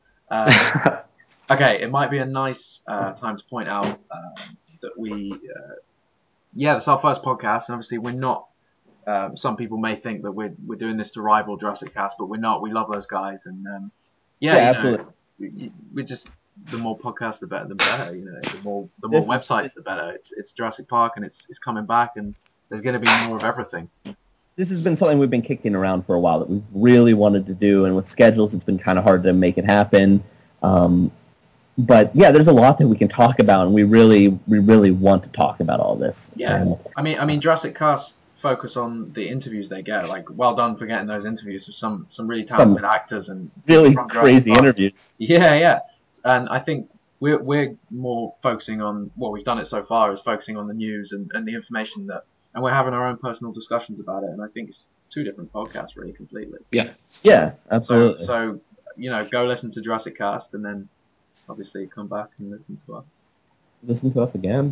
Okay, it might be a nice time to point out that we. It's our first podcast, and obviously we're not. Some people may think that we're doing this to rival Jurassic Cast, but we're not. We love those guys, and absolutely. We just, the more podcasts, the better. The more websites, the better. It's Jurassic Park, and it's coming back, and there's going to be more of everything. This has been something we've been kicking around for a while that we've really wanted to do, and with schedules, it's been kind of hard to make it happen. But there's a lot that we can talk about, and we really want to talk about all this. Yeah, I mean, Jurassic Cast focus on the interviews they get. Well done for getting those interviews with some really talented actors and really crazy interviews. Yeah, and I think we're more focusing on what we've done it so far is focusing on the news and the information and we're having our own personal discussions about it. And I think it's two different podcasts, really, completely. Yeah, absolutely. So go listen to Jurassic Cast, and then obviously come back and listen to us. Listen to us again.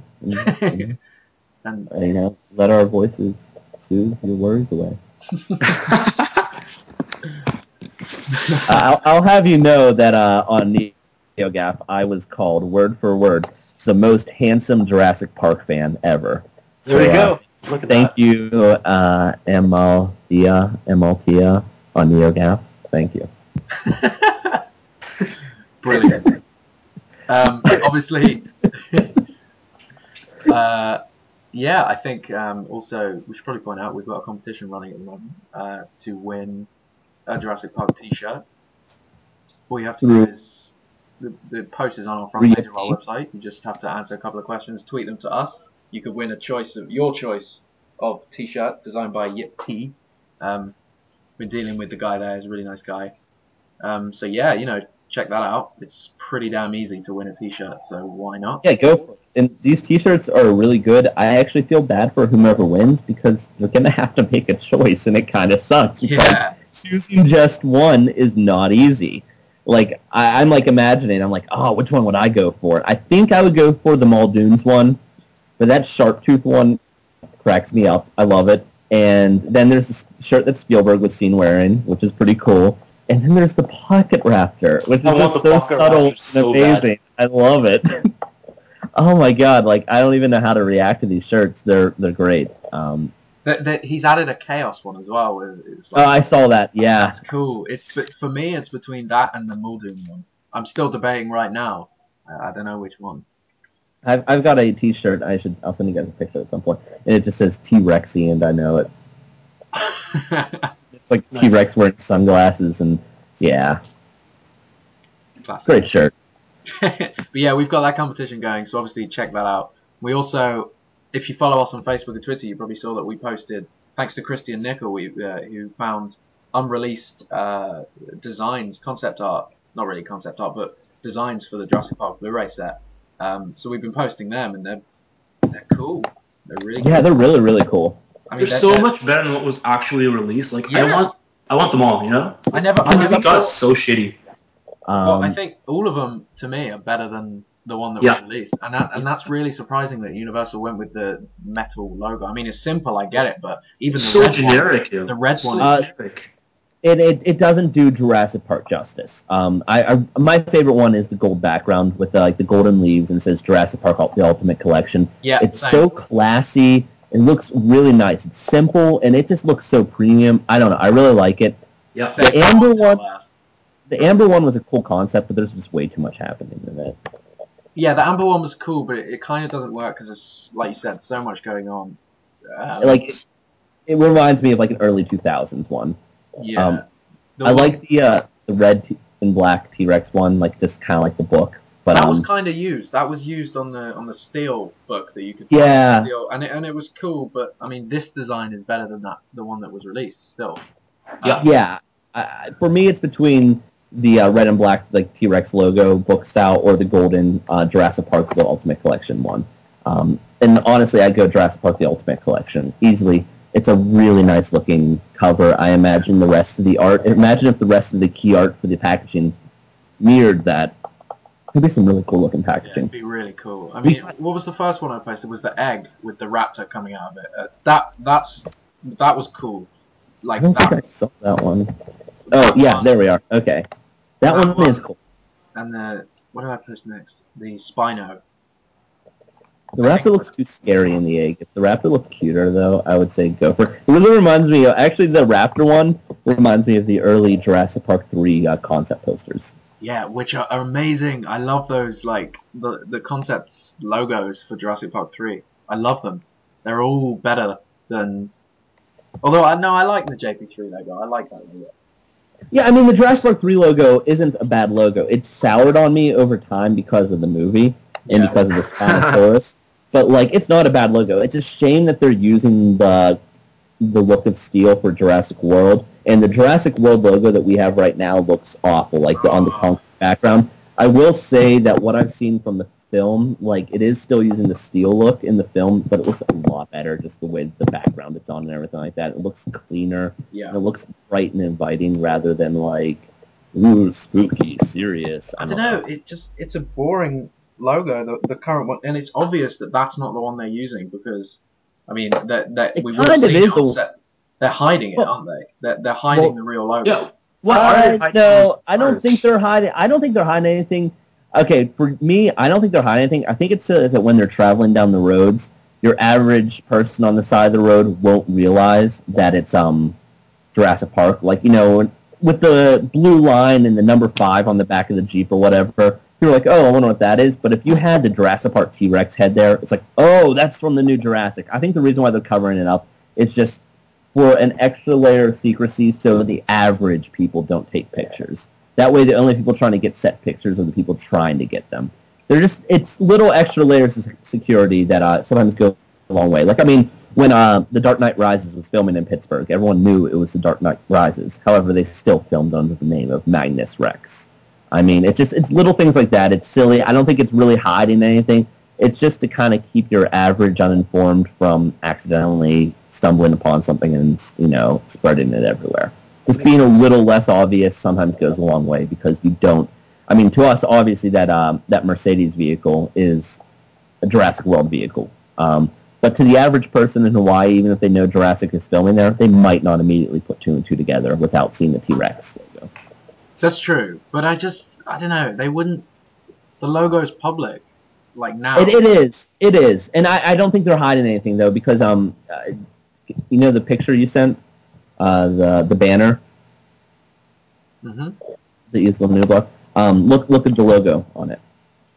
And let our voices soothe your worries away. I'll have you know that on NeoGAF, I was called word for word the most handsome Jurassic Park fan ever. There you go. Look at thank you, Maltia on NeoGAF. Thank you. Brilliant. Obviously, I think also we should probably point out we've got a competition running at the moment to win a Jurassic Park T-shirt. All you have to do is the post is on our front page of our website. You just have to answer a couple of questions, tweet them to us. You could win your choice of T-shirt designed by Yip T. Been dealing with the guy there; he's a really nice guy. Check that out. It's pretty damn easy to win a T-shirt, so why not? Yeah, go for it. And these T-shirts are really good. I actually feel bad for whomever wins because they're going to have to make a choice, and it kind of sucks. Yeah. Choosing just one is not easy. I'm imagining, which one would I go for? I think I would go for the Muldoon's one, but that Sharptooth one cracks me up. I love it. And then there's this shirt that Spielberg was seen wearing, which is pretty cool. And then there's the pocket raptor, which is just so subtle and amazing. I love it. Oh my god! Like I don't even know how to react to these shirts. They're great. He's added a Chaos one as well. It's Oh, I saw that. Yeah, that's cool. For me, it's between that and the Muldoon one. I'm still debating right now. I don't know which one. I've got a T-shirt. I'll send you guys a picture at some point, and it just says T-Rexy, and I know it. It's like nice. T-Rex wearing sunglasses, and yeah, classic. Great shirt. But yeah, we've got that competition going, so obviously check that out. We also, if you follow us on Facebook and Twitter, you probably saw that we posted, thanks to Christian Nickel, who found unreleased designs, concept art, not really concept art, but designs for the Jurassic Park Blu-ray set. So we've been posting them, and they're cool. They're really cool. They're really, really cool. I mean, they're so much better than what was actually released. Like, yeah. I want them all, you know? I never got so shitty. Well, I think all of them, to me, are better than the one that was released. And that's really surprising that Universal went with the metal logo. I mean, it's simple, I get it, but even the red generic, one, the red one is generic. It doesn't do Jurassic Park justice. My favorite one is the gold background with the golden leaves, and it says Jurassic Park: The Ultimate Collection. Yeah, it's so classy. It looks really nice. It's simple, and it just looks so premium. I don't know. I really like it. Yeah. The amber one. The amber one was a cool concept, but there's just way too much happening in it. Yeah, the amber one was cool, but it kind of doesn't work because it's, like you said, so much going on. It reminds me of like an early 2000s one. Yeah. I like the red and black T-Rex one, like just kind of like the book. But that was kind of used. That was used on the Steel book that you could. Yeah. Steel, and it was cool, but I mean, this design is better than the one that was released. Still. Yeah. For me, it's between the red and black like T-Rex logo book style or the golden Jurassic Park The Ultimate Collection one. And honestly, I'd go Jurassic Park The Ultimate Collection easily. It's a really nice looking cover. I imagine the rest of the art. Imagine if the rest of the key art for the packaging mirrored that. It'd be some really cool looking packaging. Yeah, it'd be really cool. I mean, what was the first one I posted? Was the egg with the raptor coming out of it? That was cool. Like I don't think I saw that one. Oh yeah, there we are. Okay, that one is cool. And what did I post next? The Spino. The raptor looks too scary in the egg. If the raptor looked cuter, though, I would say go for it. It really reminds me of, actually, the raptor one reminds me of the early Jurassic Park 3 concept posters. Yeah, which are amazing. I love those, like, the concepts logos for Jurassic Park 3. I love them. They're all better than... Although, I like the JP3 logo. I like that logo. Yeah, I mean, the Jurassic Park 3 logo isn't a bad logo. It's soured on me over time because of the movie and because of the Spinosaurus. But, like, it's not a bad logo. It's a shame that they're using the look of steel for Jurassic World. And the Jurassic World logo that we have right now looks awful, like on the concrete background. I will say that what I've seen from the film, like, it is still using the steel look in the film, but it looks a lot better, just the way the background it's on and everything like that. It looks cleaner. Yeah. And it looks bright and inviting rather than, like, ooh, spooky, serious. I don't know. It's a boring logo, the current one, and it's obvious that that's not the one they're using because, I mean, that we would have seen it on set. They're hiding it, aren't they? They're hiding the real logo. Yeah. No, I don't think they're hiding. I don't think they're hiding anything. Okay, for me, I don't think they're hiding anything. I think it's so that when they're traveling down the roads, your average person on the side of the road won't realize that it's Jurassic Park. Like, you know, with the blue line and the number 5 on the back of the Jeep or whatever, you're like, oh, I wonder what that is. But if you had the Jurassic Park T-Rex head there, it's like, oh, that's from the new Jurassic. I think the reason why they're covering it up is just for an extra layer of secrecy so the average people don't take pictures. That way, the only people trying to get set pictures are the people trying to get them. It's little extra layers of security that sometimes go a long way. Like, I mean, when The Dark Knight Rises was filming in Pittsburgh, everyone knew it was The Dark Knight Rises. However, they still filmed under the name of Magnus Rex. I mean, it's little things like that. It's silly. I don't think it's really hiding anything. It's just to kind of keep your average uninformed from accidentally stumbling upon something and, you know, spreading it everywhere. Just being a little less obvious sometimes goes a long way because you don't... I mean, to us, obviously, that Mercedes vehicle is a Jurassic World vehicle. But But to the average person in Hawaii, even if they know Jurassic is filming there, they might not immediately put two and two together without seeing the T-Rex logo. That's true, but I don't know. They wouldn't. The logo is public, like now. It is, and I don't think they're hiding anything though, because you know the picture you sent, the banner. Mm-hmm. That used the new book. Look at the logo on it.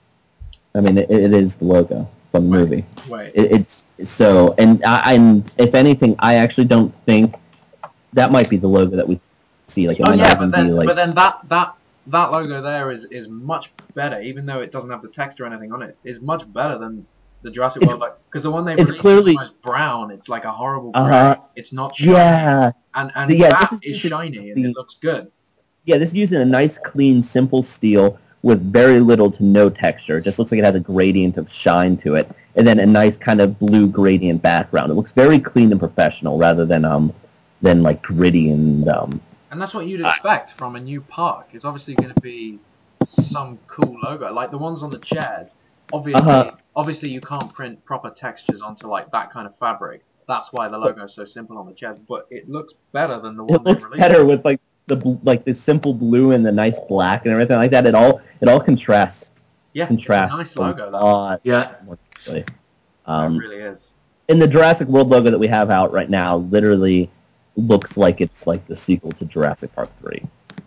I mean, it is the logo from the movie. Wait. It's so, and if anything, I actually don't think that might be the logo that we see. Like, it might not even be like. But then that logo there is much better, even though it doesn't have the text or anything on it. Is much better than the Jurassic World, because the one they released is almost brown. It's like a horrible gray. It's not shiny. Yeah. And that is shiny and it looks good. Yeah, this is using a nice, clean, simple steel with very little to no texture. It just looks like it has a gradient of shine to it, and then a nice kind of blue gradient background. It looks very clean and professional, rather than like gritty and. And that's what you'd expect from a new park. It's obviously going to be some cool logo, like the ones on the chairs. Obviously, you can't print proper textures onto like that kind of fabric. That's why the logo is so simple on the chairs. But it looks better than the one they released. It looks better with like the simple blue and the nice black and everything like that. It all contrasts. Yeah, contrasts. It's a nice logo though. Yeah, it really is. And the Jurassic World logo that we have out right now literally looks like it's like the sequel to Jurassic Park 3.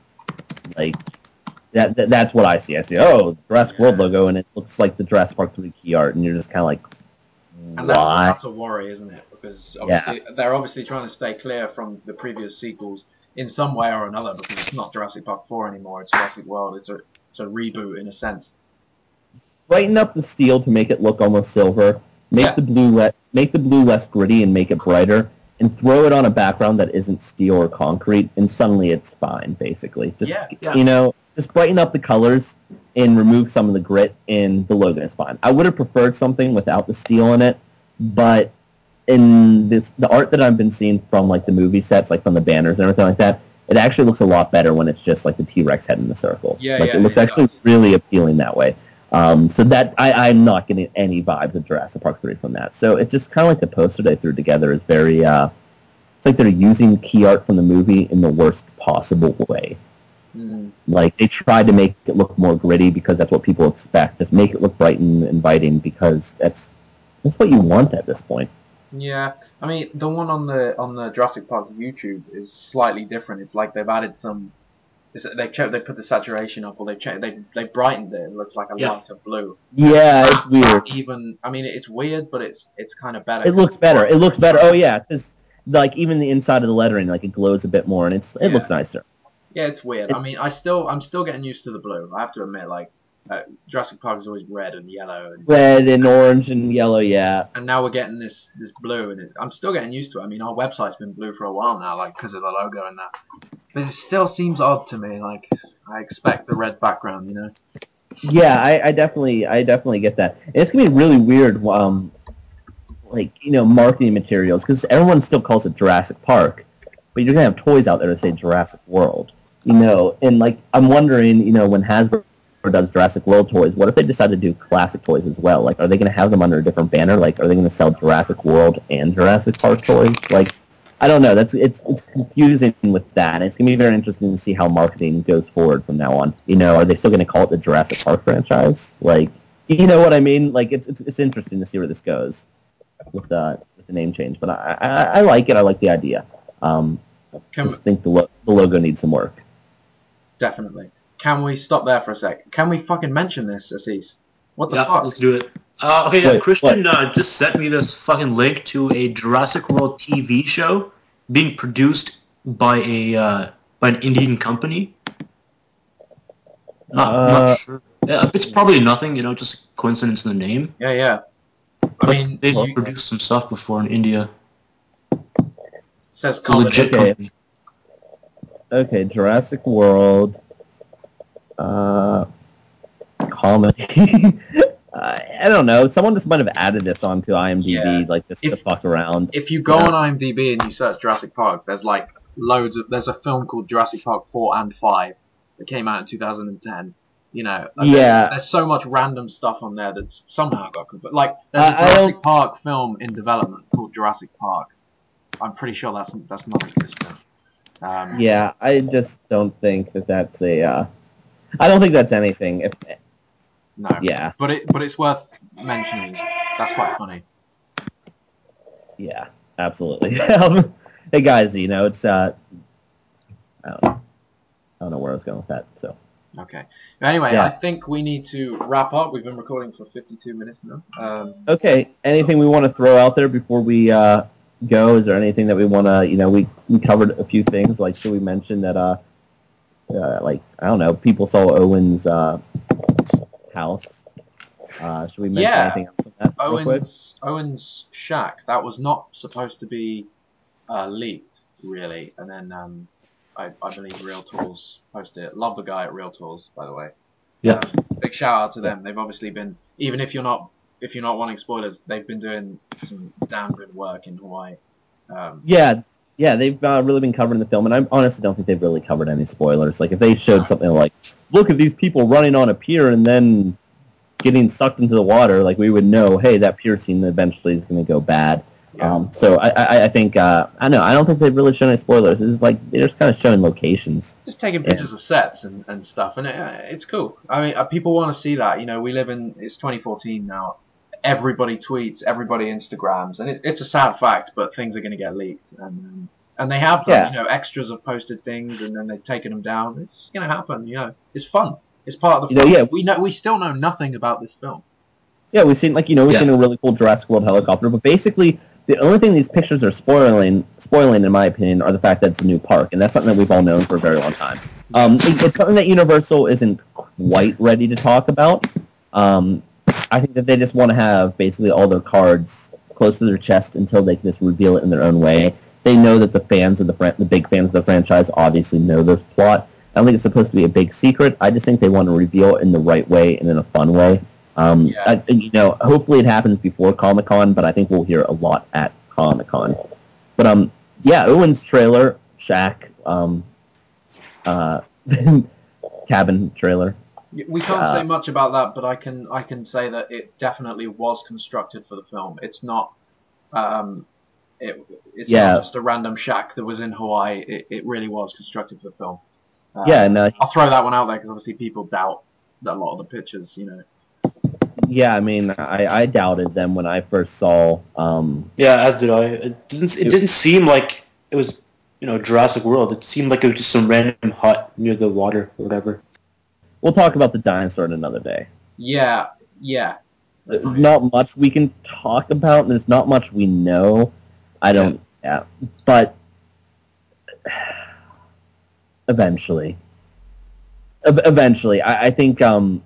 Like that's what I see. I see Jurassic World logo, and it looks like the Jurassic Park 3 key art, and you're just kind of like, and that's a worry, isn't it? Because they're obviously trying to stay clear from the previous sequels in some way or another, because it's not Jurassic Park 4 anymore. It's Jurassic World. It's a reboot in a sense. Brighten up the steel to make it look almost silver. Make the blue less gritty and make it brighter, and throw it on a background that isn't steel or concrete, and suddenly it's fine. Basically, just brighten up the colors and remove some of the grit, and the logo is fine. I would have preferred something without the steel in it, but in the art that I've been seeing from like the movie sets, like from the banners and everything like that, it actually looks a lot better when it's just like the T-Rex head in the circle. It looks actually really appealing that way. So that I'm not getting any vibes of Jurassic Park 3 from that. So it's just kind of like the poster they threw together is very. It's like they're using key art from the movie in the worst possible way. Mm. Like they tried to make it look more gritty because that's what people expect. Just make it look bright and inviting because that's what you want at this point. Yeah, I mean the one on the Jurassic Park YouTube is slightly different. It's like they've added some. They put the saturation up, or they brightened it. It looks like a lighter blue. Yeah, it's weird. I mean, it's weird, but it's kind of better. It looks better. Oh yeah, because like even the inside of the lettering, like it glows a bit more, and it looks nicer. Yeah, it's weird. I mean, I'm still getting used to the blue. I have to admit, like Jurassic Park is always red and yellow, red and orange and yellow, yeah. And now we're getting this blue, and I'm still getting used to it. I mean, our website's been blue for a while now, like because of the logo and that. But it still seems odd to me. Like I expect the red background, you know. Yeah, I definitely get that. And it's gonna be really weird, like marketing materials, because everyone still calls it Jurassic Park, but you're gonna have toys out there that say Jurassic World, and like I'm wondering, when Hasbro does Jurassic World toys, what if they decide to do classic toys as well? Like, are they gonna have them under a different banner? Like, are they gonna sell Jurassic World and Jurassic Park toys? Like, I don't know. It's confusing with that. It's gonna be very interesting to see how marketing goes forward from now on. Are they still gonna call it the Jurassic Park franchise? Like, you know what I mean? Like, it's interesting to see where this goes with the name change. But I like it. I like the idea. Just think the logo needs some work. Definitely. Can we stop there for a sec? Can we fucking mention this, Assis? What the fuck? Let's do it. Okay, yeah, Christian just sent me this fucking link to a Jurassic World TV show being produced by an Indian company. Not sure. Yeah, it's probably nothing, just coincidence in the name. Yeah. I mean, they've produced some stuff before in India. Says legit company. Okay, Jurassic World. Comedy. I don't know. Someone just might have added this onto IMDb, like just to fuck around. If you go on IMDb and you search Jurassic Park, there's like there's a film called Jurassic Park 4 and 5 that came out in 2010. You know, Yeah. there's so much random stuff on there that's somehow got confirmed. Like, there's a Jurassic Park film in development called Jurassic Park. I'm pretty sure that's non-existent. Yeah, I just don't think that's a. I don't think that's anything. No. Yeah. But it's worth mentioning. That's quite funny. Yeah, absolutely. Hey guys, you know, it's I don't know where I was going with that. So. Okay. Anyway, Yeah. I think we need to wrap up. We've been recording for 52 minutes now. Okay. Anything we want to throw out there before we go? Is there anything that we want to? You know, we covered a few things. Like, should we mention that? Like, I don't know. People saw Owen's house. Should we mention anything else on that? Real quick? Owen's shack, that was not supposed to be leaked, really. And then I believe Real Tools posted it. Love the guy at Real Tools, by the way. Yeah. Big shout out to them. They've obviously been, even if you're not wanting spoilers, they've been doing some damn good work in Hawaii. Yeah, they've really been covering the film, and I honestly don't think they've really covered any spoilers. Like, if they showed something like, look at these people running on a pier and then getting sucked into the water, like, we would know, hey, that pier scene eventually is going to go bad. Yeah. So I think, I don't think they've really shown any spoilers. It's like, they're just kind of showing locations. Just taking pictures of sets and stuff, and it's cool. I mean, people want to see that. You know, it's 2014 now. Everybody tweets, everybody Instagrams, and it's a sad fact, but things are going to get leaked, and they have done. Yeah. You know, extras have posted things, and then they've taken them down. It's just going to happen. You know, it's fun. It's part of the film. Yeah. We still know nothing about this film. Yeah, we've seen seen a really cool Jurassic World helicopter, but basically the only thing these pictures are spoiling, in my opinion, are the fact that it's a new park, and that's something that we've all known for a very long time. It's something that Universal isn't quite ready to talk about. I think that they just want to have basically all their cards close to their chest until they can just reveal it in their own way. They know that the fans of the big fans of the franchise obviously know the plot. I don't think it's supposed to be a big secret. I just think they want to reveal it in the right way and in a fun way. Hopefully it happens before Comic-Con, but I think we'll hear a lot at Comic-Con. But Owen's trailer, Shack, cabin trailer. We can't say much about that, but I can say that it definitely was constructed for the film. It's not it's not just a random shack that was in Hawaii. It really was constructed for the film. I'll throw that one out there because obviously people doubt a lot of the pictures, you know. Yeah, I mean, I doubted them when I first saw. Yeah, as did I. It didn't seem like it was, Jurassic World. It seemed like it was just some random hut near the water or whatever. We'll talk about the dinosaur another day. Yeah. There's not much we can talk about, and there's not much we know. But eventually, I think.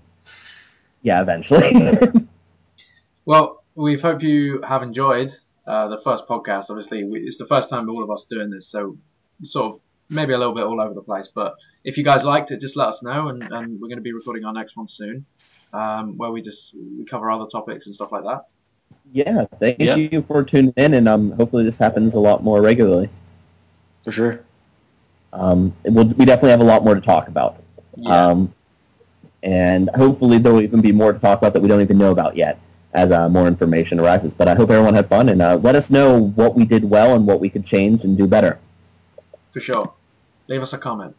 Eventually. Well, we hope you have enjoyed the first podcast. Obviously, it's the first time all of us doing this, so sort of maybe a little bit all over the place. But if you guys liked it, just let us know, and we're going to be recording our next one soon, where we cover other topics and stuff like that. Yeah, thank you for tuning in, and hopefully this happens a lot more regularly. For sure. We definitely have a lot more to talk about. Yeah. And hopefully there will even be more to talk about that we don't even know about yet as more information arises. But I hope everyone had fun, and let us know what we did well and what we could change and do better. For sure. Leave us a comment.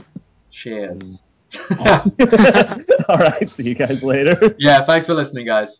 Cheers. All right, see you guys later. Yeah, thanks for listening, guys.